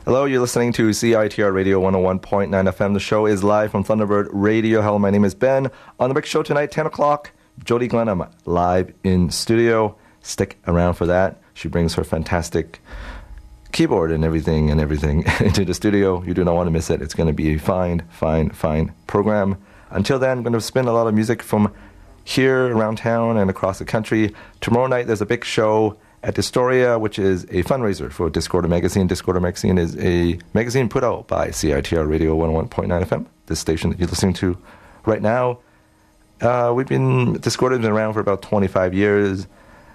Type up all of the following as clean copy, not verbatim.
Hello, you're listening to CITR Radio 101.9 FM. The show is live from Thunderbird Radio. Hello, my name is Ben. On the big show tonight, 10 o'clock, Jody Glenham live in studio. Stick around for that. She brings her fantastic keyboard and everything into the studio. You do not want to miss it. It's going to be a fine program. Until then, I'm going to spin a lot of music from here around town and across the country. Tomorrow night, there's a big show at Distoria, which is a fundraiser for Discorder Magazine. Discorder Magazine is a magazine put out by CITR Radio 101.9 FM, this station that you're listening to right now. Discorder's been around for about 25 years.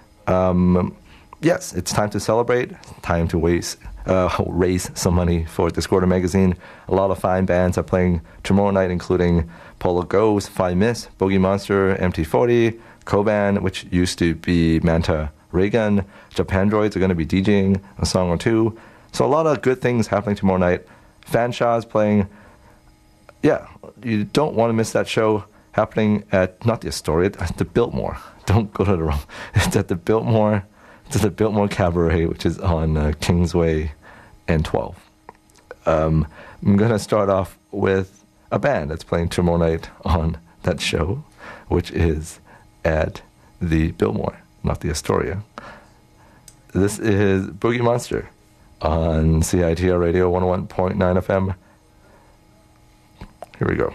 Yes, it's time to celebrate, time to raise some money for Discorder Magazine. A lot of fine bands are playing tomorrow night, including Polo Ghost, Five Miss, Bogey Monster, MT40, Koban, which used to be Manta Reagan. Japandroids are going to be DJing a song or two. So a lot of good things happening tomorrow night. Fanshawe's playing. Yeah, you don't want to miss that show happening at, not the Astoria, at the Biltmore. Don't go to the wrong. It's at the Biltmore. It's at the Biltmore Cabaret, which is on Kingsway and 12. I'm going to start off with a band that's playing tomorrow night on that show, which is at the Biltmore, not the Astoria. This is Boogie Monster on CITR Radio 101.9 FM. Here we go.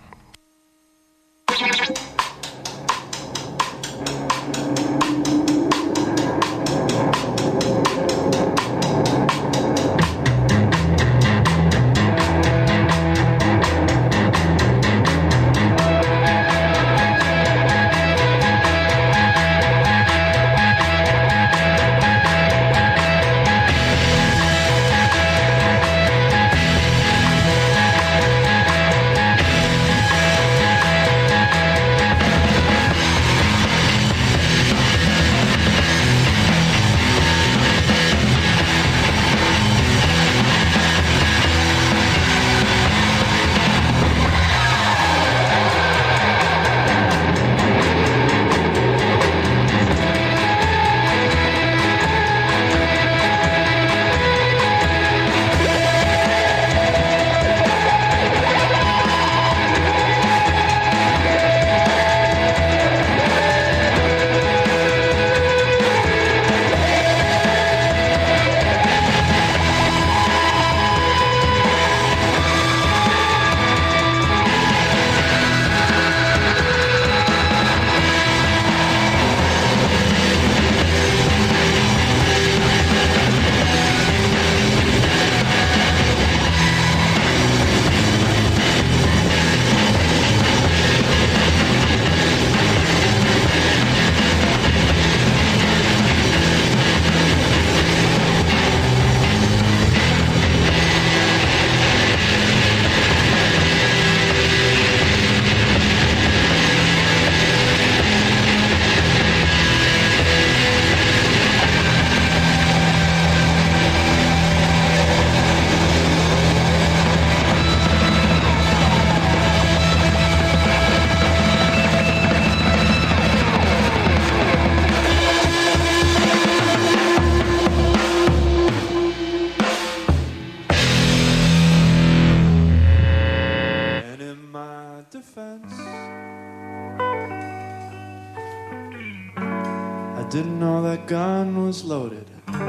Gun was loaded.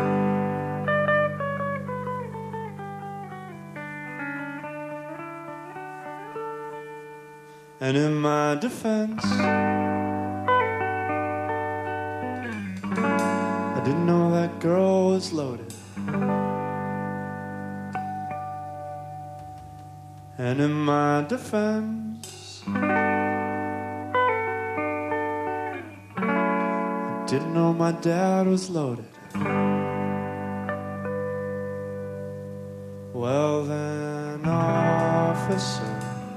And in my defense, I didn't know that girl was loaded. And in my defense, didn't know my dad was loaded. Well then, officer,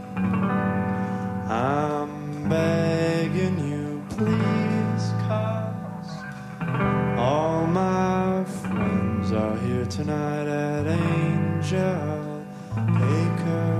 I'm begging you, please, 'cause all my friends are here tonight at Angel Acre.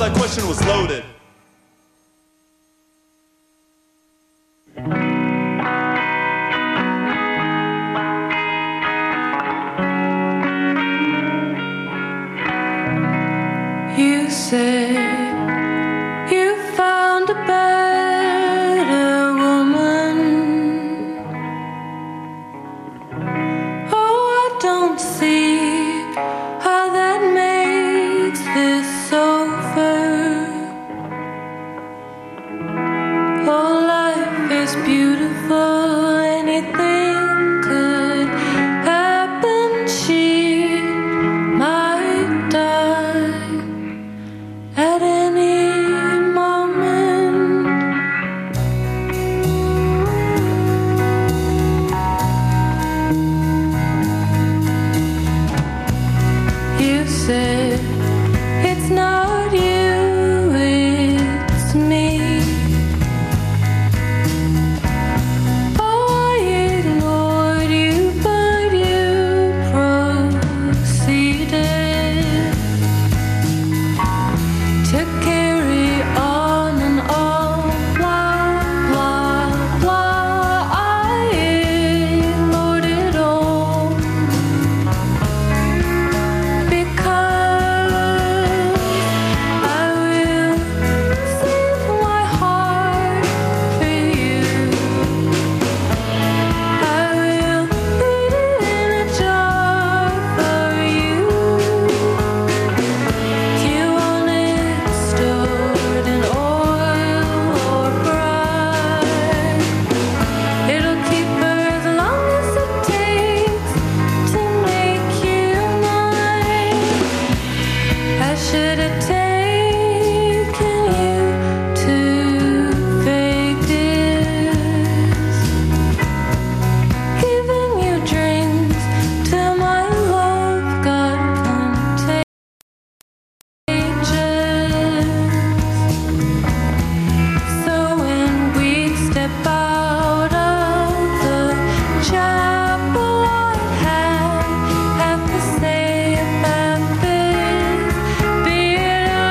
that question was loaded. You say you found a better woman. Oh, I don't see how that makes this over. Oh, life is beautiful, anything could happen. She might die at any moment. You said it's not you, it's me. Oh, I ignored you, but you proceeded to carry on and on, blah, blah, blah. I ignored it all because I will save my heart for you. I will put it in a jar for you. If you want it stored in oil or brine, it'll keep for as long as it takes to make you mine. I should have taken you to Vegas, giving you drinks till my love got contagious. So when we step out of the chapel, I have to say about this beard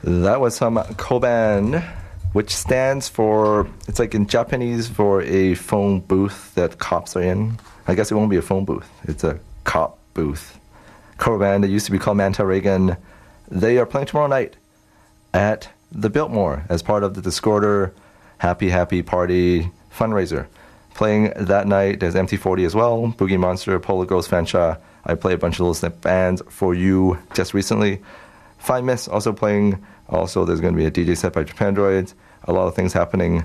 That was some Koban, which stands for, it's like in Japanese for a phone booth that cops are in. I guess it won't be a phone booth. It's a cop booth. Koban, that used to be called Manta Reagan. They are playing tomorrow night at the Biltmore as part of the Discorder Happy Happy Party fundraiser. Playing that night, there's MT40 as well, Boogie Monster, Polar Ghost, Fansha. I play a bunch of little snip bands for you just recently. Fine Miss also playing. Also, there's going to be a DJ set by Japandroids. A lot of things happening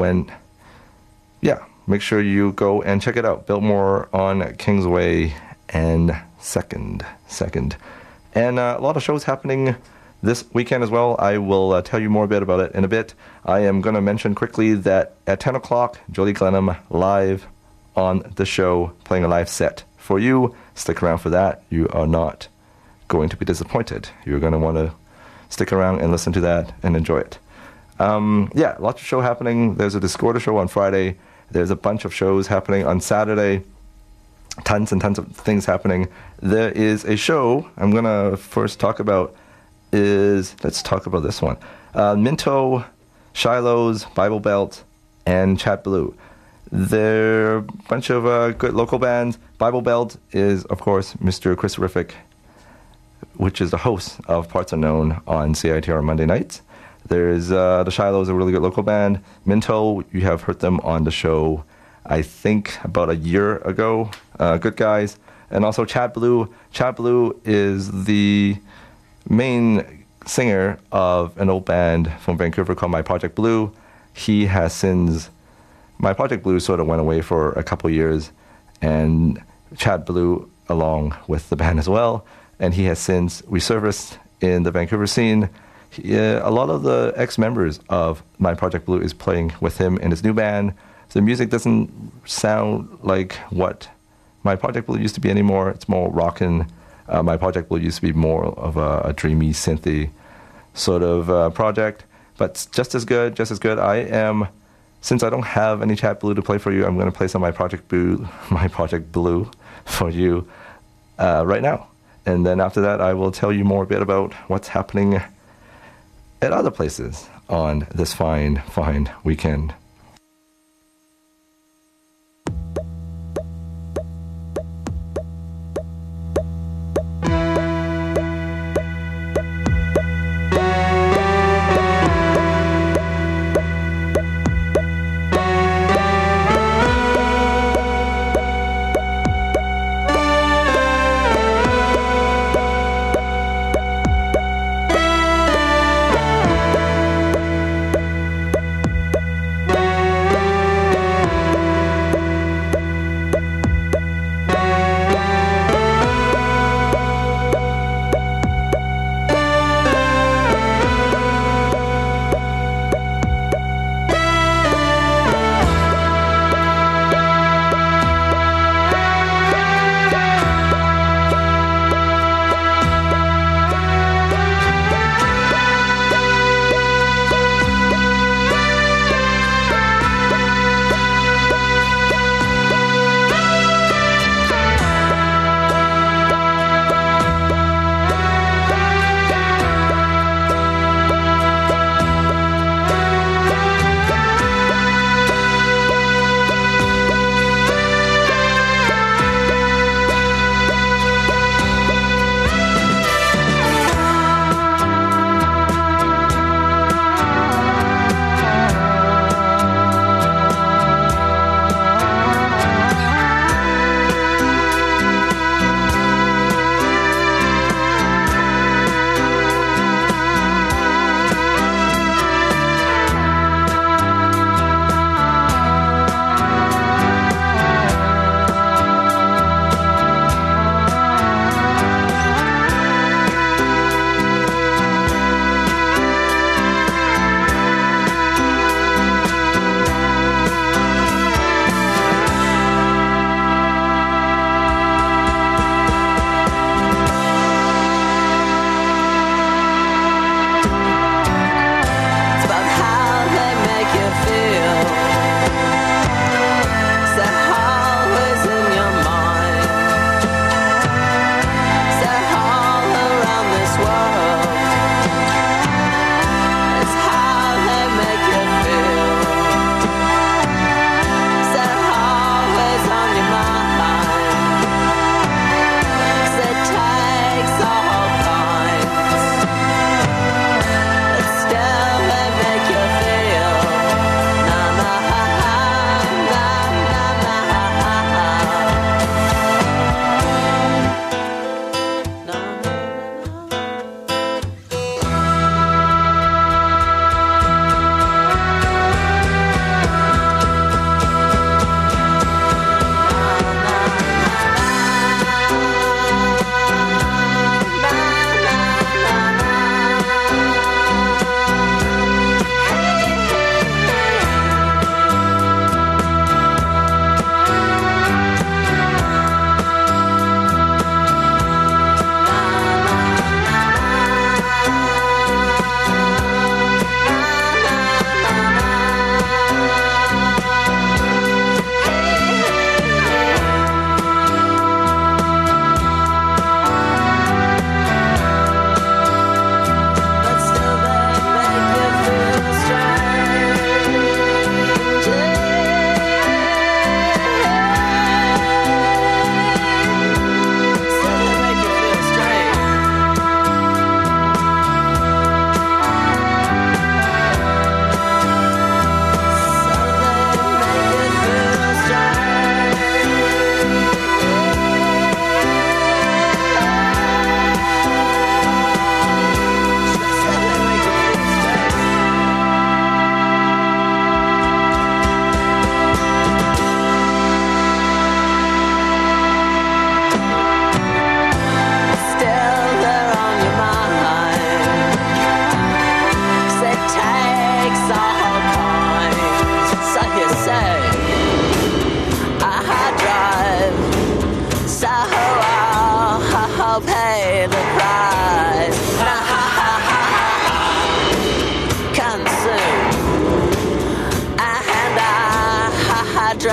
make sure you go and check it out. Biltmore on Kingsway and Second. And a lot of shows happening this weekend as well. I will tell you more a bit about it in a bit. I am going to mention quickly that at 10 o'clock, Jolie Glenham live on the show, playing a live set for you. Stick around for that. You are not going to be disappointed. You're going to want to stick around and listen to that and enjoy it. Lots of show happening. There's a Discorder show on Friday. There's a bunch of shows happening on Saturday. Tons and tons of things happening. There is a show I'm going to first talk about let's talk about this one. Minto, Shiloh's, Bible Belt, and Chat Blue. They're a bunch of good local bands. Bible Belt is, of course, Mr. Chris Riffick, which is the host of Parts Unknown on CITR Monday nights. There's the Shiloh's, a really good local band. Minto, you have heard them on the show, I think, about a year ago. Good guys. And also Chat Blue. Chat Blue is the main singer of an old band from Vancouver called My Project Blue. He has since... My Project Blue sort of went away for a couple years, and Chat Blue along with the band as well. And he has since resurfaced in the Vancouver scene. A lot of the ex-members of My Project Blue is playing with him in his new band. The music doesn't sound like what My Project Blue used to be anymore. It's more rockin'. My Project Blue used to be more of a dreamy, synthy sort of project. But just as good. Since I don't have any Chat Blue to play for you, I'm going to play some My Project Blue for you right now. And then after that, I will tell you more a bit about what's happening at other places on this fine weekend.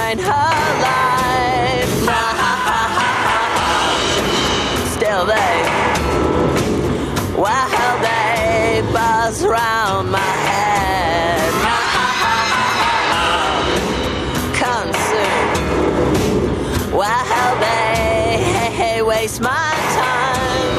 find her life. Still they buzz round my head. Consume, while they waste my time.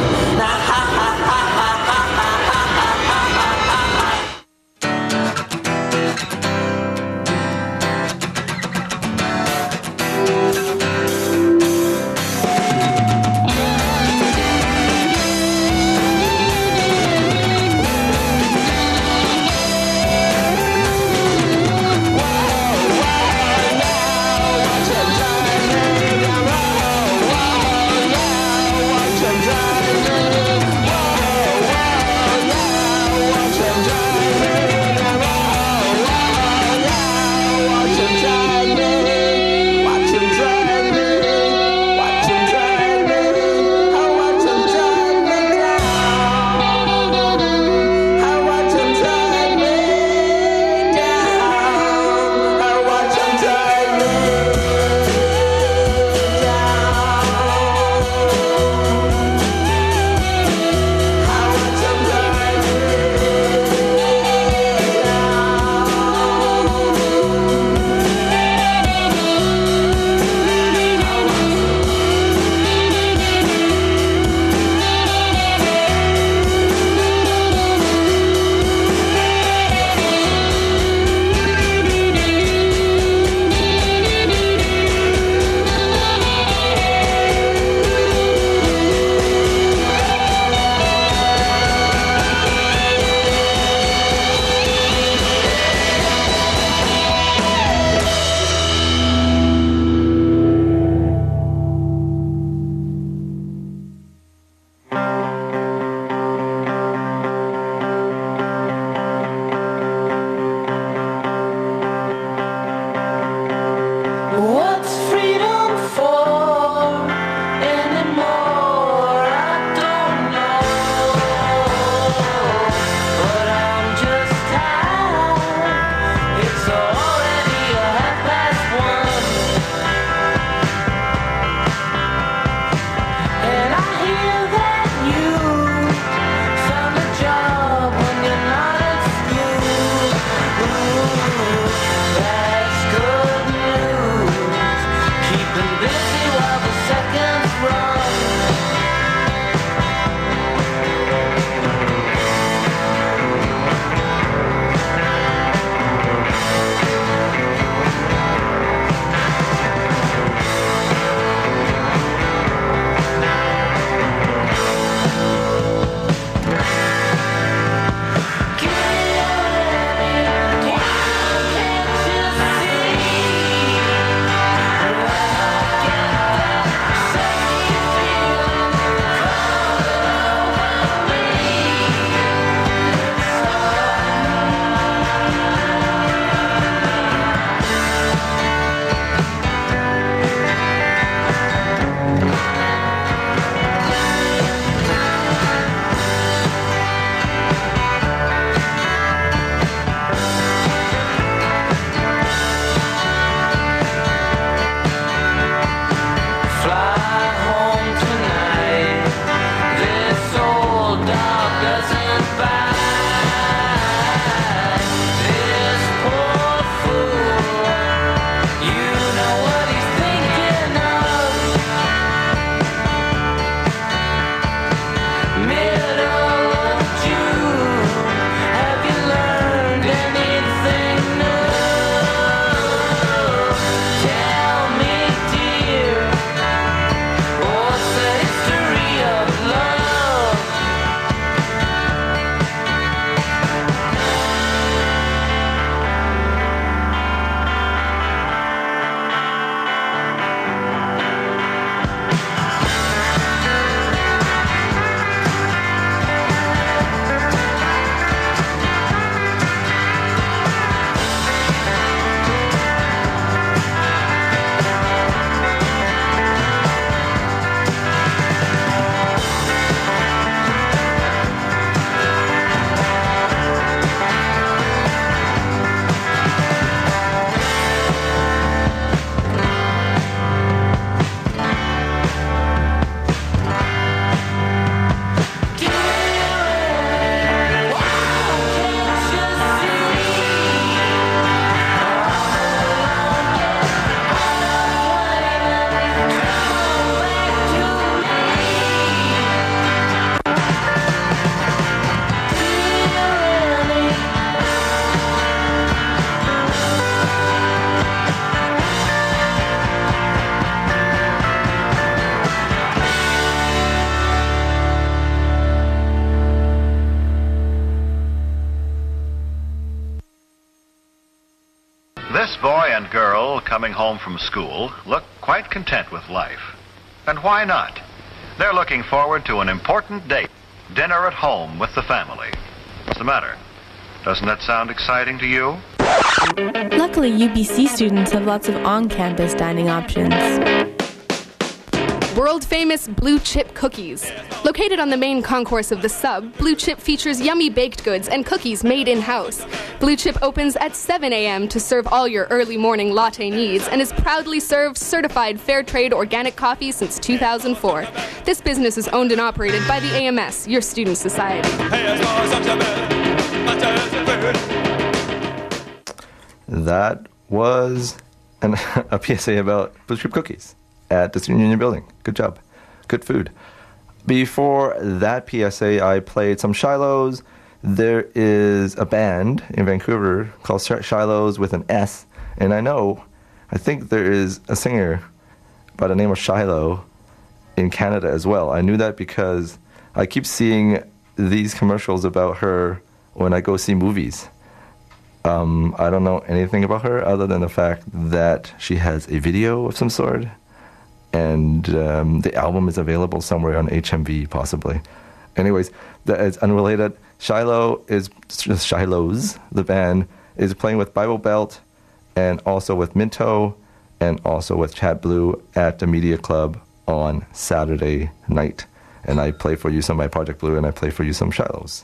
This boy and girl coming home from school look quite content with life. And why not? They're looking forward to an important date, dinner at home with the family. What's the matter? Doesn't that sound exciting to you? Luckily, UBC students have lots of on-campus dining options. World-famous Blue Chip Cookies. Located on the main concourse of the Sub, Blue Chip features yummy baked goods and cookies made in-house. Blue Chip opens at 7 a.m. to serve all your early morning latte needs and has proudly served certified fair trade organic coffee since 2004. This business is owned and operated by the AMS, your student society. That was a PSA about Blue Chip Cookies at the Student Union Building. Good job. Good food. Before that PSA, I played some Shilohs. There is a band in Vancouver called Shilohs with an S. And I think there is a singer by the name of Shiloh in Canada as well. I knew that because I keep seeing these commercials about her when I go see movies. I don't know anything about her other than the fact that she has a video of some sort. And the album is available somewhere on HMV, possibly. Anyways, that is unrelated. Shilohs, the band, is playing with Bible Belt and also with Minto and also with Chat Blue at the Media Club on Saturday night. And I play for you some by Project Blue and I play for you some Shilohs.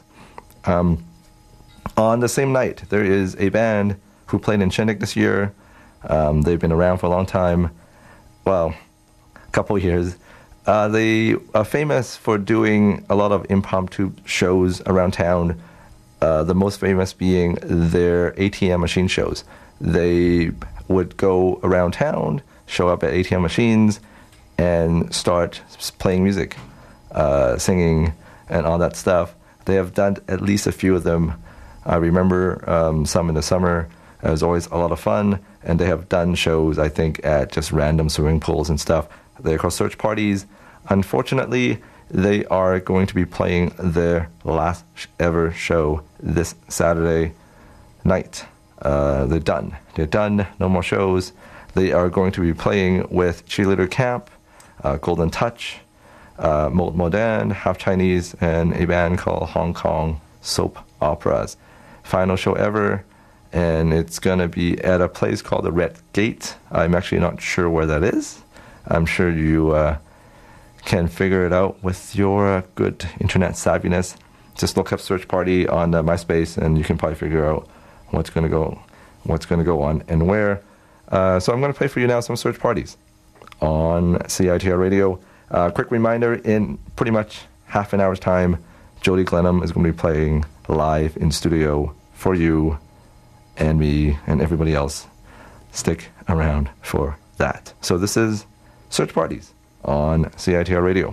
On the same night, there is a band who played in Shindig this year. They've been around for a long time. Well, couple years. They are famous for doing a lot of impromptu shows around town, the most famous being their ATM machine shows. They would go around town, show up at ATM machines, and start playing music, singing, and all that stuff. They have done at least a few of them. I remember some in the summer. It was always a lot of fun, and they have done shows, I think, at just random swimming pools and stuff. They're called Search Parties. Unfortunately, they are going to be playing their last ever show this Saturday night. They're done. They're done. No more shows. They are going to be playing with Cheerleader Camp, Golden Touch, Mode Modern, Half Chinese, and a band called Hong Kong Soap Operas. Final show ever, and it's going to be at a place called the Red Gate. I'm actually not sure where that is. I'm sure you can figure it out with your good internet savviness. Just look up Search Party on MySpace, and you can probably figure out what's going to go on and where. So I'm going to play for you now some Search Parties on CITR Radio. Quick reminder: in pretty much half an hour's time, Jody Glenham is going to be playing live in studio for you and me and everybody else. Stick around for that. So this is Search Parties on CITR Radio.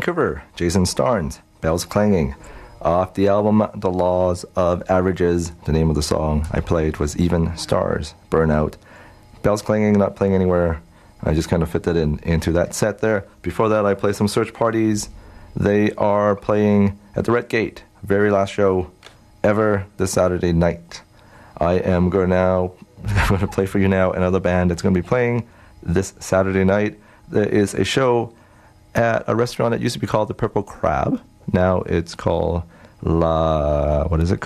Vancouver, Jason Starnes, Bells Clanging. Off the album The Laws of Averages, the name of the song I played was Even Stars, Burnout. Bells Clanging, not playing anywhere. I just kind of fit that into that set there. Before that, I played some Search Parties. They are playing at the Red Gate, very last show ever this Saturday night. I am going to play for you now another band that's going to be playing this Saturday night. There is a show at a restaurant that used to be called the Purple Crab. Now it's called La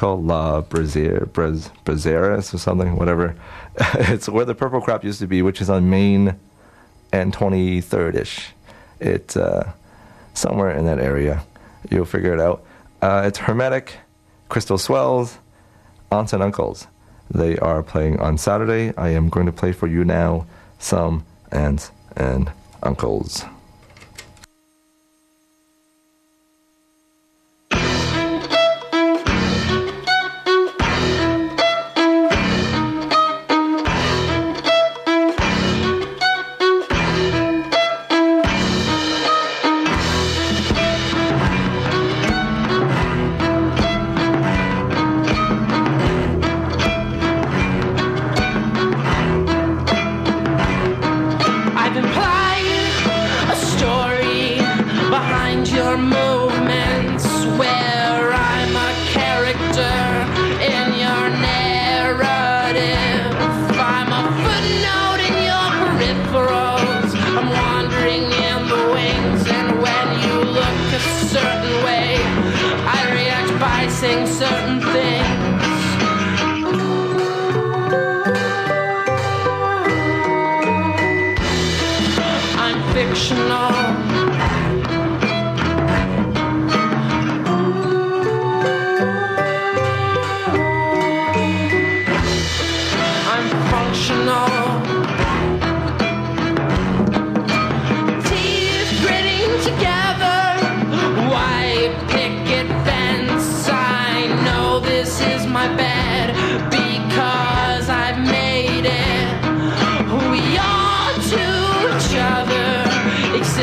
Brazeras or something, whatever. It's where the Purple Crab used to be, which is on Main and 23rd-ish. It's somewhere in that area. You'll figure it out. It's Hermetic, Crystal Swells, Aunts and Uncles. They are playing on Saturday. I am going to play for you now some Aunts and Uncles. Except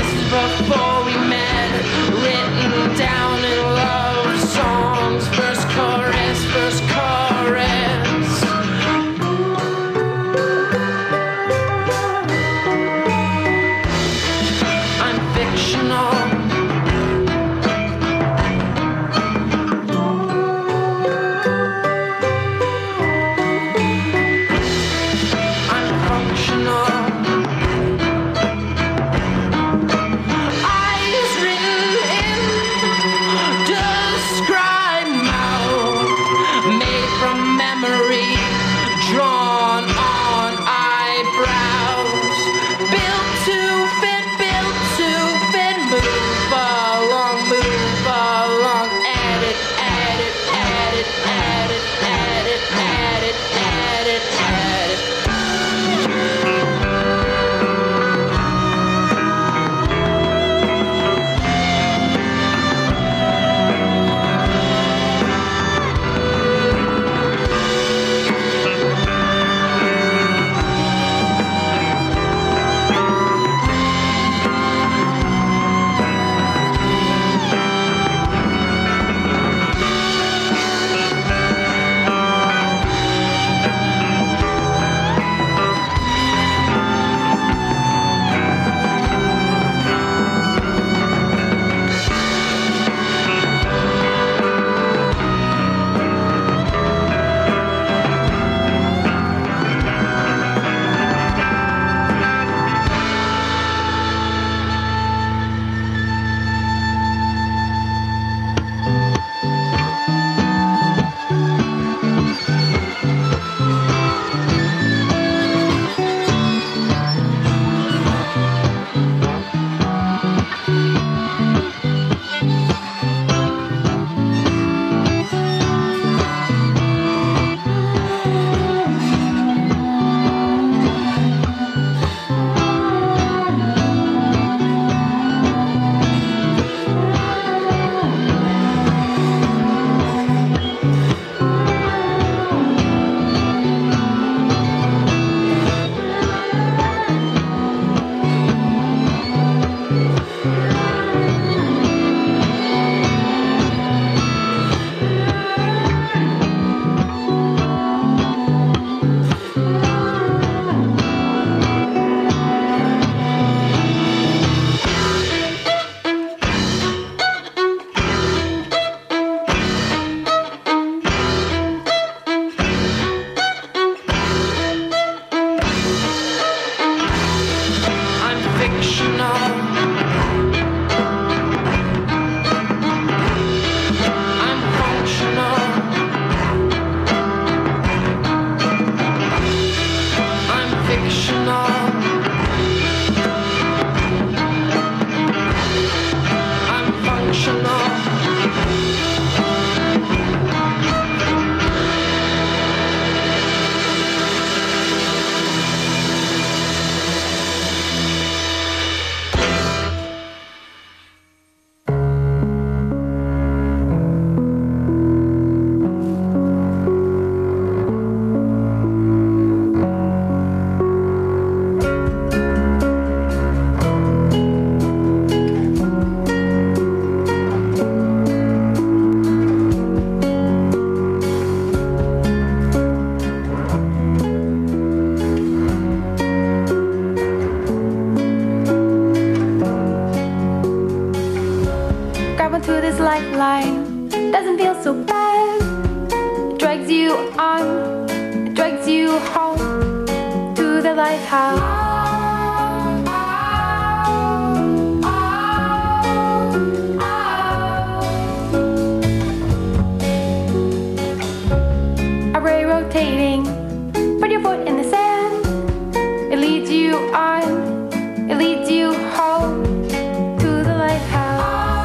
drags you on, it drags you home to the lighthouse. A ray rotating, put your foot in the sand. It leads you on, it leads you home to the lighthouse.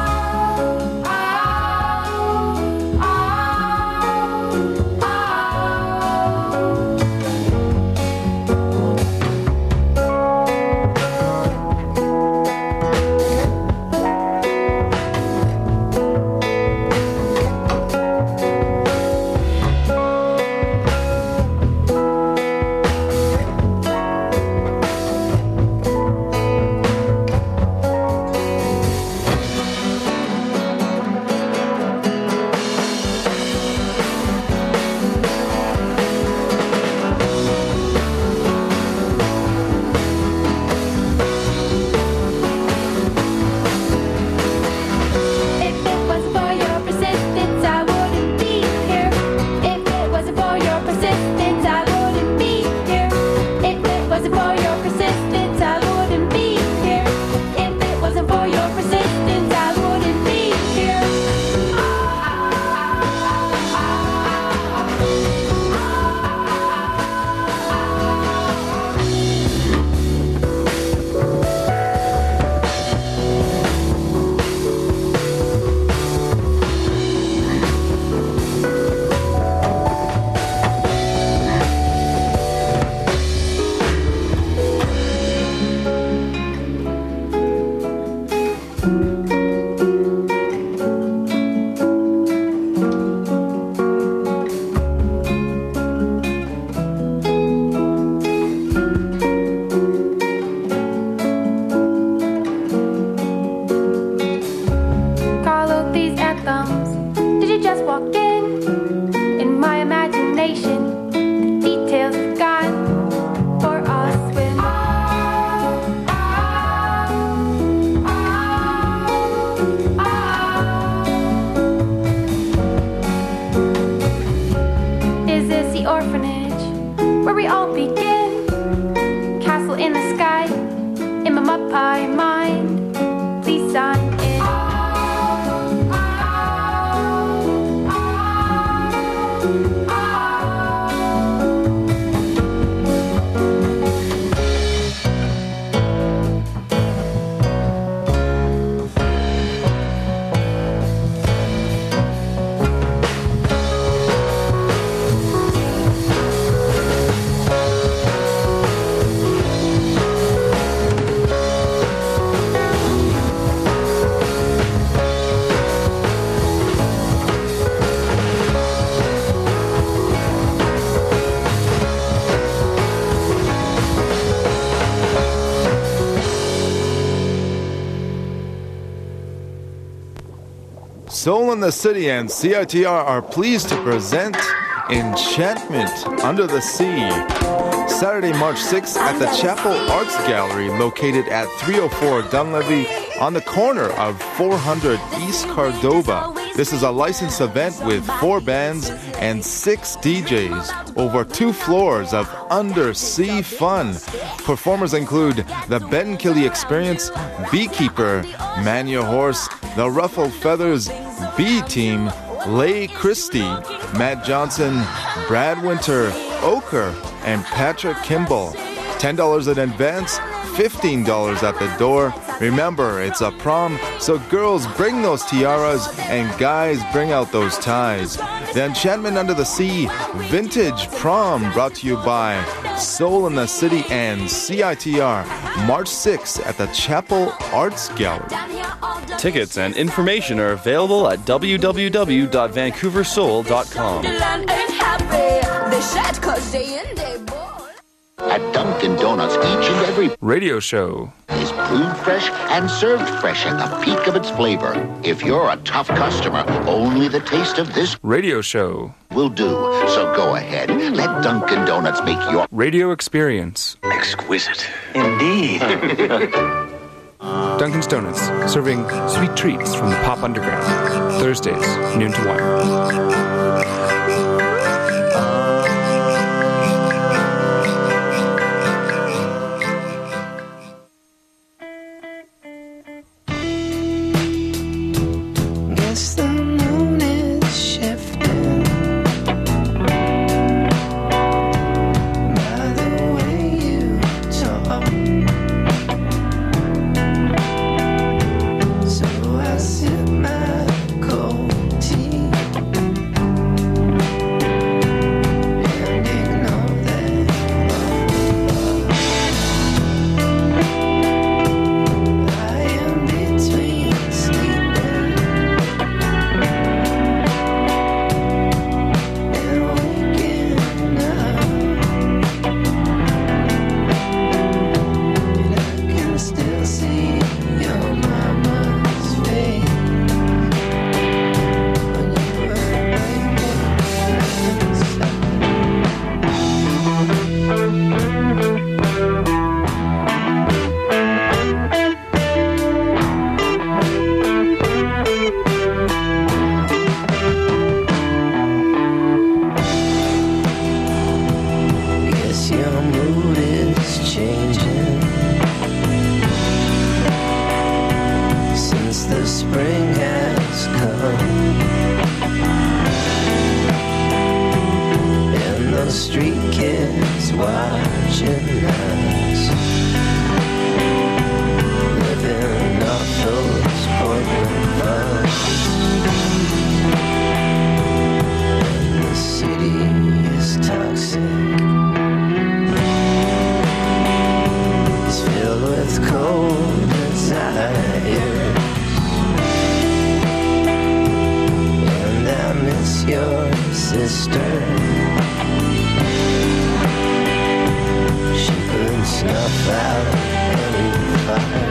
Soul in the City and CITR are pleased to present Enchantment Under the Sea. Saturday, March 6th at the Chapel Arts Gallery located at 304 Dunleavy on the corner of 400 East Cordova. This is a licensed event with 4 bands and 6 DJs, over 2 floors of undersea fun. Performers include the Ben Killy Experience, Beekeeper, Man Your Horse, the Ruffled Feathers, B-Team, Leigh Christie, Matt Johnson, Brad Winter, Ochre, and Patrick Kimball. $10 in advance, $15 at the door. Remember, it's a prom, so girls bring those tiaras and guys bring out those ties. The Enchantment Under the Sea Vintage Prom brought to you by Soul in the City and CITR, March 6th at the Chapel Arts Gallery. Tickets and information are available at www.vancouversoul.com. At Dunkin' Donuts, each and every radio show is brewed fresh and served fresh at the peak of its flavor. If you're a tough customer, only the taste of this radio show will do. So go ahead, let Dunkin' Donuts make your radio experience exquisite. Indeed. Dunkin's Donuts, serving sweet treats from the Pop Underground. Thursdays, noon to 1. street kids watching us, living off those Portland funds. And the city is toxic, it's filled with cold desires. And I miss your sister. She could snuff out any fire.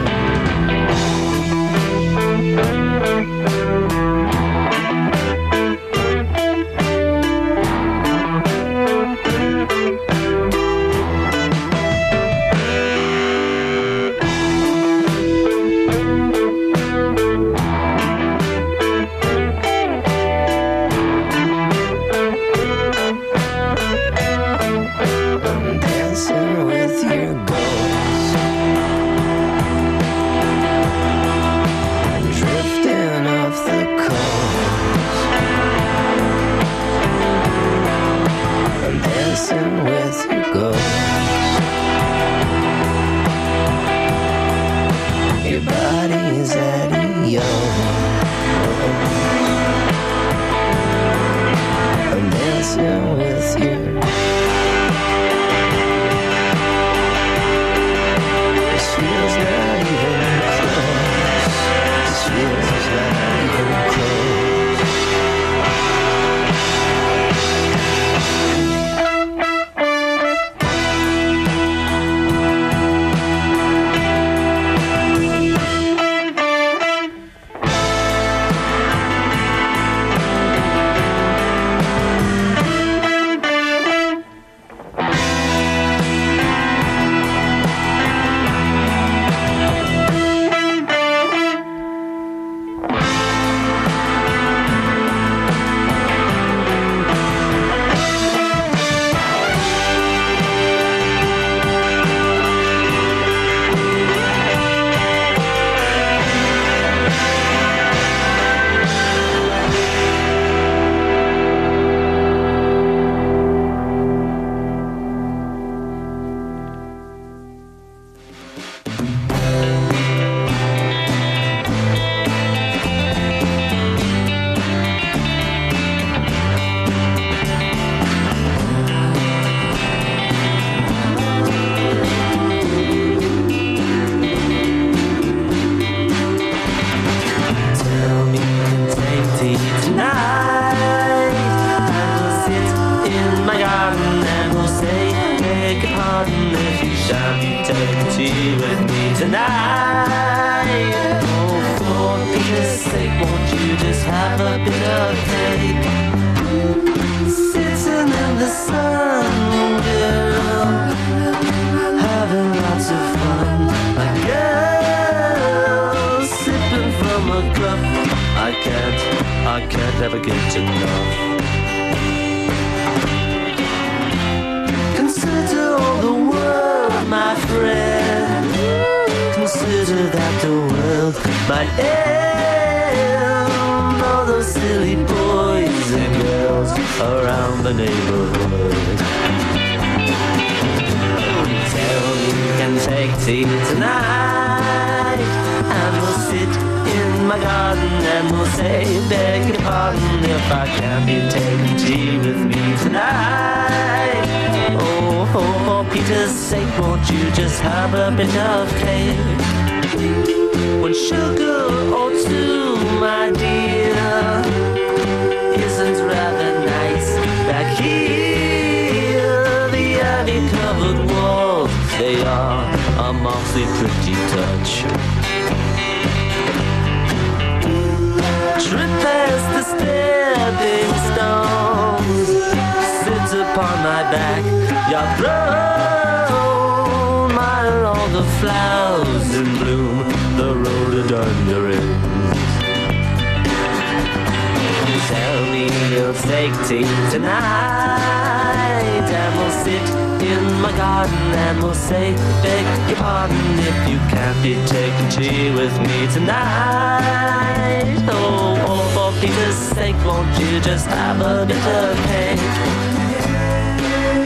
Peter's sake, won't you just have a bit of cake?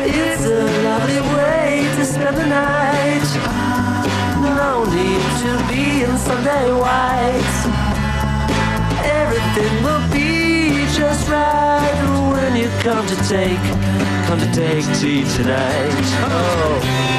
spend the night. No need to be in Sunday white. Everything will be just right when you come to take tea tonight. Oh.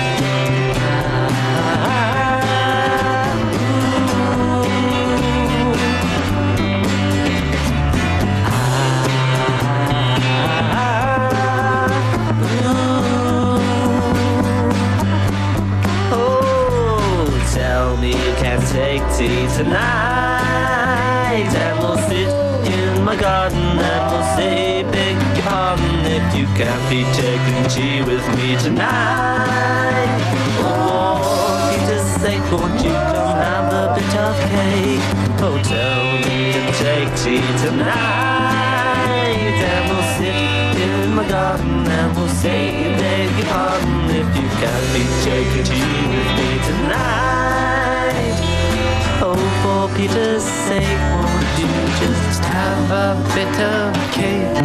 Take tea tonight, and we'll sit in my garden and we'll say, beg your pardon if you can't be taking tea with me tonight. Oh, Peter's sake, won't you come have a bit of cake? Oh, tell me to take tea tonight, and we'll sit in my garden and we'll say, beg your pardon if you can't be taking tea with me tonight. Oh, for Peter's sake, won't you just have a bit of cake?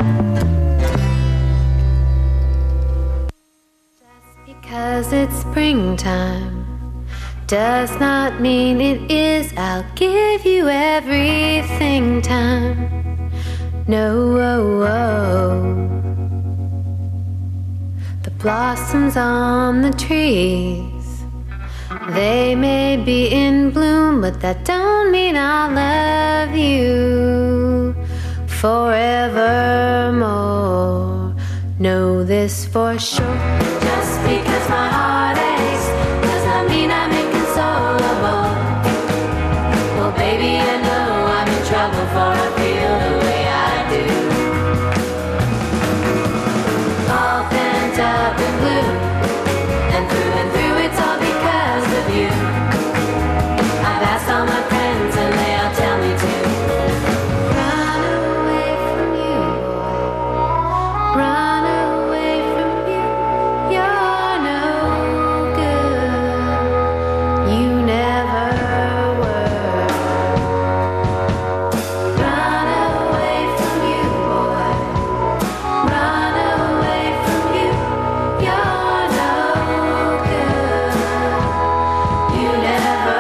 Just because it's springtime does not mean it is. I'll give you everything time. No, the blossoms on the trees, they may be in bloom, but that don't mean I'll love you forevermore. Know this for sure. Just because my heart aches does not mean I'm inconsolable. Well, baby, I know I'm in trouble, for I feel the way I do. All pent up in blue, and through it's all because of you. I've asked all my friends and they all tell me to run away from you, boy. Run away from you. You're no good. You never were. Run away from you, boy. Run away from you. You're no good. You never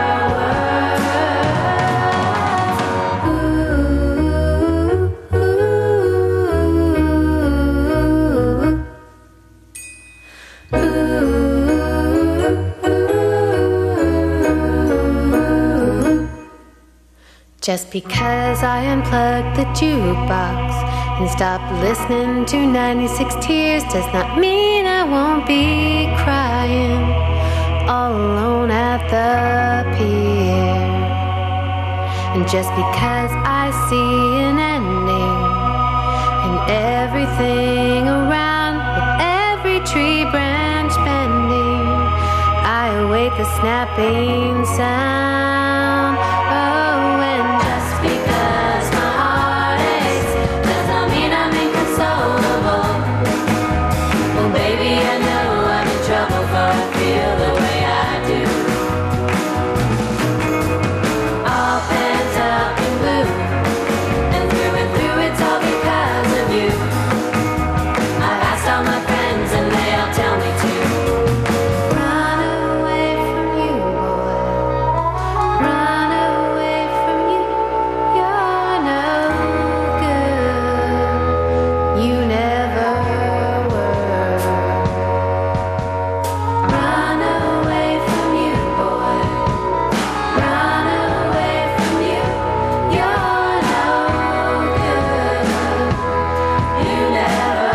Just because I unplugged the jukebox and stopped listening to 96 Tears does not mean I won't be crying all alone at the pier. And just because I see an ending in everything around, with every tree branch bending, I await the snapping sound. Oh, and just because my heart aches does not mean I'm inconsolable. Well, baby, I know I'm in trouble, for I feel the way I do. All pent up in blue, and through it's all because of you. I've asked all my friends and they all tell me to run away from you, boy. Run away from you. You're no good. You never were. Run away from you, boy. Run away from you. You're no good. You never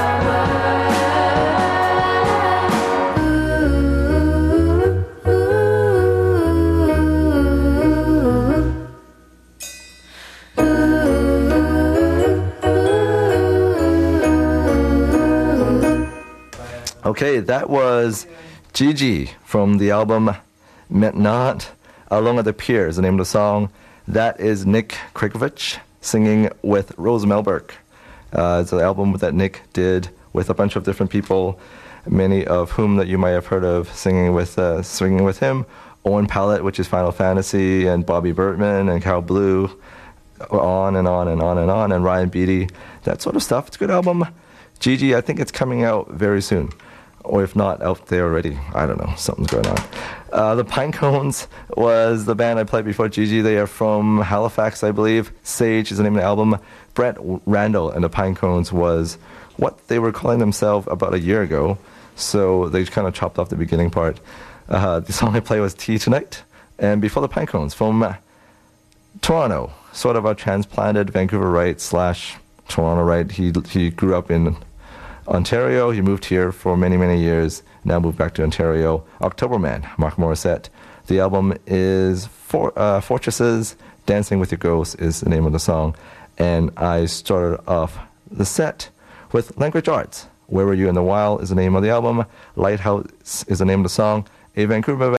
Okay, that was Gigi from the album Maintenant, Along at the Pier is the name of the song. That is Nick Krikovich singing with Rose Melberg. It's an album that Nick did with a bunch of different people, many of whom that you might have heard of singing with him. Owen Pallett, which is Final Fantasy, and Bobby Burtman and Carol Blue, on and on and on and on, and Ryan Beatty, that sort of stuff. It's a good album. Gigi, I think it's coming out very soon. or if not, out there already. I don't know, something's going on. The Pinecones was the band I played before Gigi. They are from Halifax, I believe. Sage is the name of the album. Brett Randall and the Pinecones was what they were calling themselves about a year ago, so they kind of chopped off the beginning part. The song I played was Tea Tonight, and before the Pinecones from Toronto, sort of a transplanted Vancouverite / Torontoite. He grew up in Ontario. He moved here for many, many years, now moved back to Ontario. October Man, Mark Morissette. The album is Fortresses, Dancing with Your Ghost is the name of the song. And I started off the set with Language Arts. Where Were You in the Wild is the name of the album. Lighthouse is the name of the song. A Vancouver